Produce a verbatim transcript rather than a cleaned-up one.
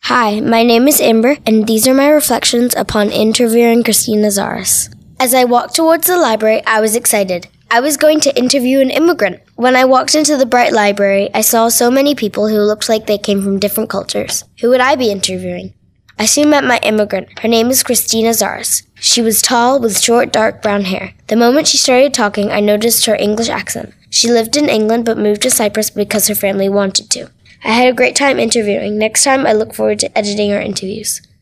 Hi, my name is Amber, and these are my reflections upon interviewing Christina Zaras. As I walked towards the library, I was excited. I was going to interview an immigrant. When I walked into the bright library, I saw so many people who looked like they came from different cultures. Who would I be interviewing? I soon met my immigrant. Her name is Christina Zaras. She was tall, with short, dark brown hair. The moment she started talking, I noticed her English accent. She lived in England but moved to Cyprus because her family wanted to. I had a great time interviewing. Next time, I look forward to editing our interviews.